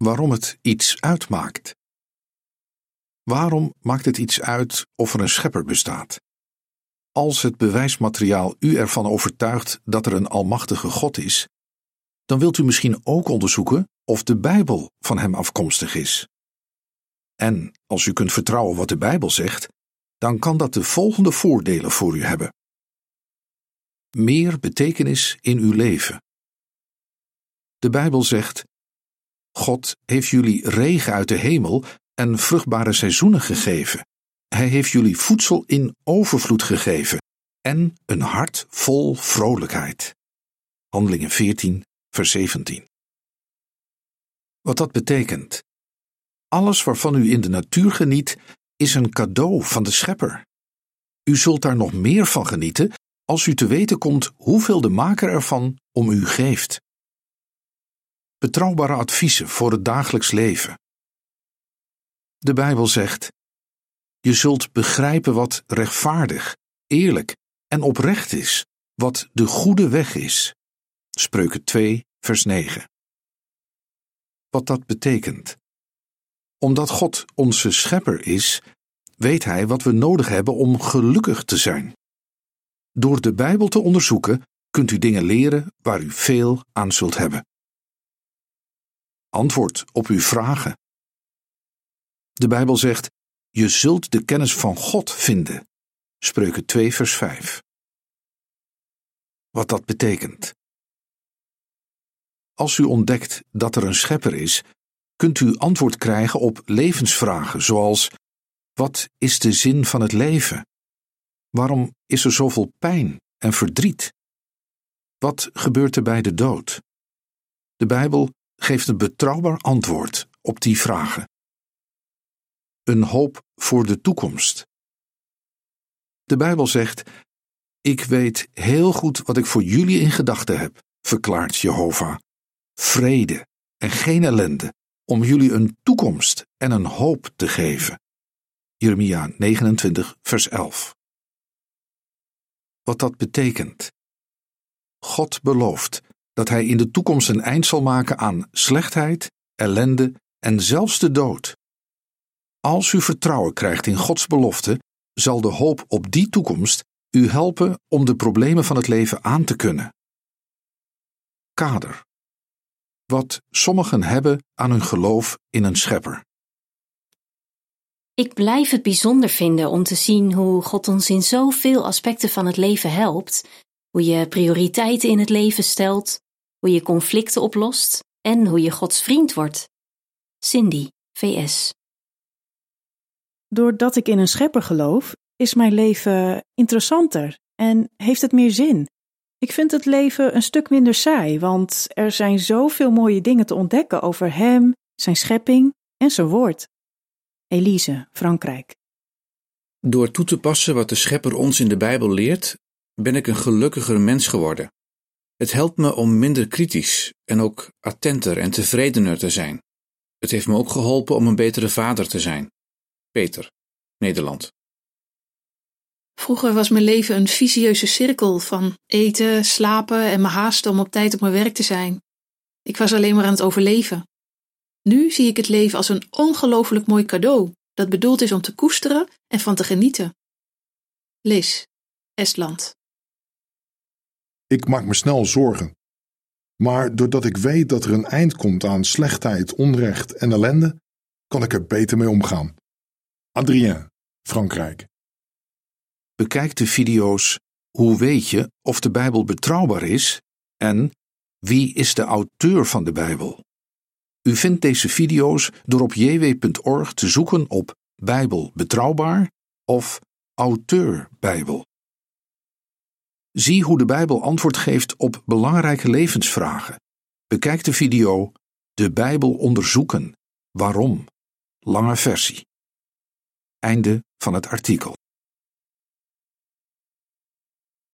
waarom het iets uitmaakt. Waarom maakt het iets uit of er een schepper bestaat? Als het bewijsmateriaal u ervan overtuigt dat er een almachtige God is, dan wilt u misschien ook onderzoeken of de Bijbel van hem afkomstig is. En als u kunt vertrouwen wat de Bijbel zegt, dan kan dat de volgende voordelen voor u hebben. Meer betekenis in uw leven. De Bijbel zegt: God heeft jullie regen uit de hemel en vruchtbare seizoenen gegeven. Hij heeft jullie voedsel in overvloed gegeven en een hart vol vrolijkheid. Handelingen 14, vers 17. Wat dat betekent: alles waarvan u in de natuur geniet, is een cadeau van de Schepper. U zult daar nog meer van genieten als u te weten komt hoeveel de Maker ervan om u geeft. Betrouwbare adviezen voor het dagelijks leven. De Bijbel zegt: je zult begrijpen wat rechtvaardig, eerlijk en oprecht is, wat de goede weg is. Spreuken 2, vers 9. Wat dat betekent. Omdat God onze schepper is, weet Hij wat we nodig hebben om gelukkig te zijn. Door de Bijbel te onderzoeken, kunt u dingen leren waar u veel aan zult hebben. Antwoord op uw vragen. De Bijbel zegt: je zult de kennis van God vinden. Spreuken 2, vers 5. Wat dat betekent. Als u ontdekt dat er een schepper is, kunt u antwoord krijgen op levensvragen zoals: wat is de zin van het leven? Waarom is er zoveel pijn en verdriet? Wat gebeurt er bij de dood? De Bijbel geeft een betrouwbaar antwoord op die vragen. Een hoop voor de toekomst. De Bijbel zegt: ik weet heel goed wat ik voor jullie in gedachten heb, verklaart Jehovah. Vrede en geen ellende, om jullie een toekomst en een hoop te geven. Jeremia 29, vers 11. Wat dat betekent. God belooft dat Hij in de toekomst een eind zal maken aan slechtheid, ellende en zelfs de dood. Als u vertrouwen krijgt in Gods belofte, zal de hoop op die toekomst u helpen om de problemen van het leven aan te kunnen. Kader. Wat sommigen hebben aan hun geloof in een schepper. Ik blijf het bijzonder vinden om te zien hoe God ons in zoveel aspecten van het leven helpt, hoe je prioriteiten in het leven stelt, hoe je conflicten oplost en hoe je Gods vriend wordt. Cindy, VS. Doordat ik in een schepper geloof, is mijn leven interessanter en heeft het meer zin. Ik vind het leven een stuk minder saai, want er zijn zoveel mooie dingen te ontdekken over hem, zijn schepping en zijn woord. Elise, Frankrijk. Door toe te passen wat de Schepper ons in de Bijbel leert, ben ik een gelukkiger mens geworden. Het helpt me om minder kritisch en ook attenter en tevredener te zijn. Het heeft me ook geholpen om een betere vader te zijn. Peter, Nederland. Vroeger was mijn leven een vicieuze cirkel van eten, slapen en me haasten om op tijd op mijn werk te zijn. Ik was alleen maar aan het overleven. Nu zie ik het leven als een ongelooflijk mooi cadeau, dat bedoeld is om te koesteren en van te genieten. Liz, Estland. Ik maak me snel zorgen. Maar doordat ik weet dat er een eind komt aan slechtheid, onrecht en ellende, kan ik er beter mee omgaan. Adrien, Frankrijk. Bekijk de video's Hoe weet je of de Bijbel betrouwbaar is en Wie is de auteur van de Bijbel? U vindt deze video's door op jw.org te zoeken op Bijbel betrouwbaar of Auteur Bijbel. Zie hoe de Bijbel antwoord geeft op belangrijke levensvragen. Bekijk de video De Bijbel onderzoeken. Waarom? Lange versie. Einde van het artikel.